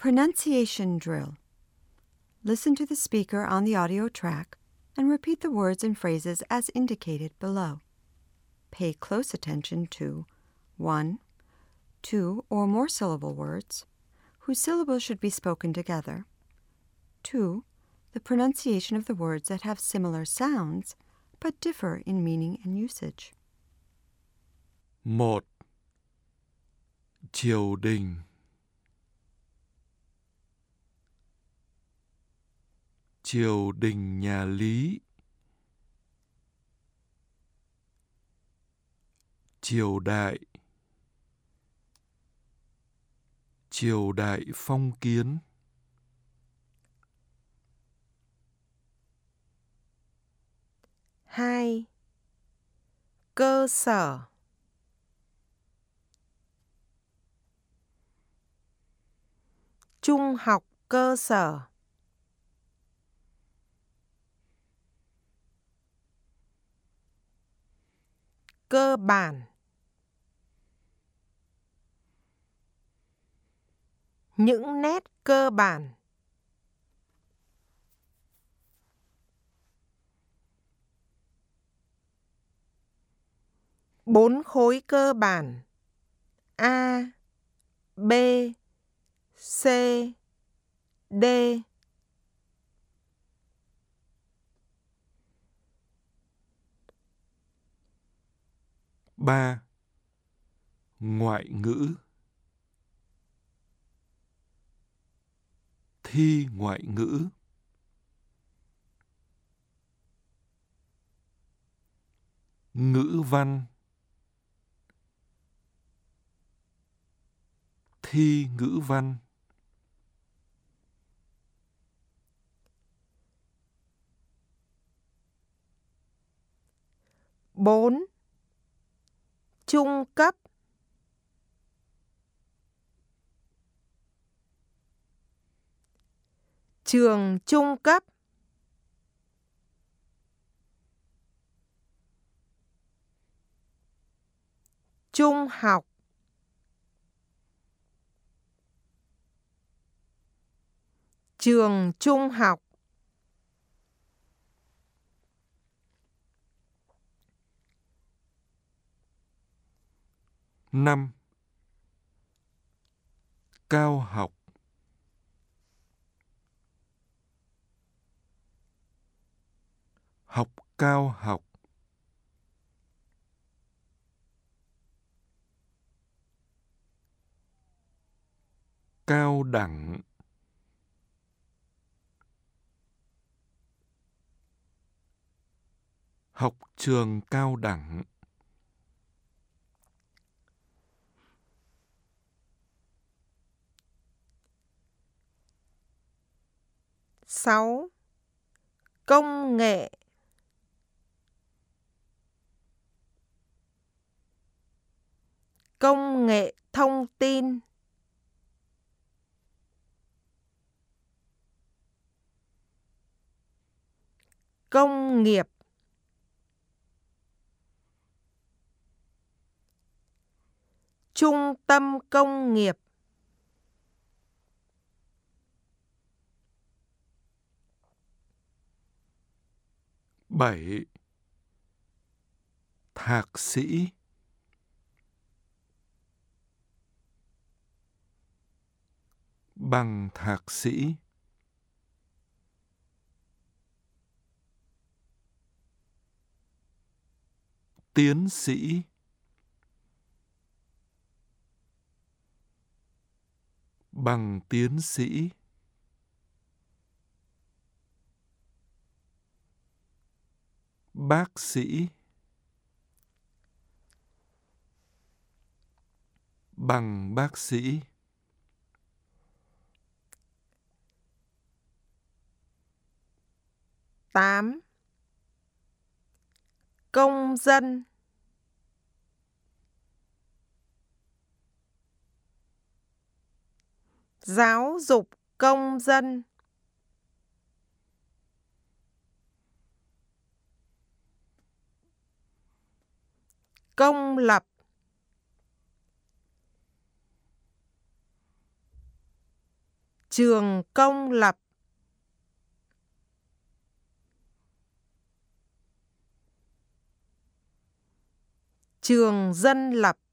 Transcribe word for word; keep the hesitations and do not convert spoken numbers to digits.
Pronunciation drill. Listen to the speaker on the audio track and repeat the words and phrases as indicated below. Pay close attention to one, two or more syllable words, whose syllables should be spoken together. two. The pronunciation of the words that have similar sounds but differ in meaning and usage. Một. Triều đình. Triều đình nhà Lý. Triều đại. Triều đại phong kiến. Hai. Cơ sở. Trung học cơ sở. Cơ bản. Những nét cơ bản. Bốn khối cơ bản A, B, C, D. Ba. Ngoại ngữ. Thi ngoại ngữ. Ngữ văn. Thi ngữ văn. Bốn. Trung cấp. Trường trung cấp. Trung học. Trường trung học. Năm. Cao học. Học cao học. Cao đẳng. Học trường cao đẳng. Sáu. Công nghệ. Công nghệ thông tin. Công nghiệp. Trung tâm công nghiệp. Bảy. Thạc sĩ. Bằng thạc sĩ. Tiến sĩ. Bằng tiến sĩ. Bác sĩ. Bằng bác sĩ. Tám. Công dân. Giáo dục công dân. Công lập. trường công lập, trường dân lập,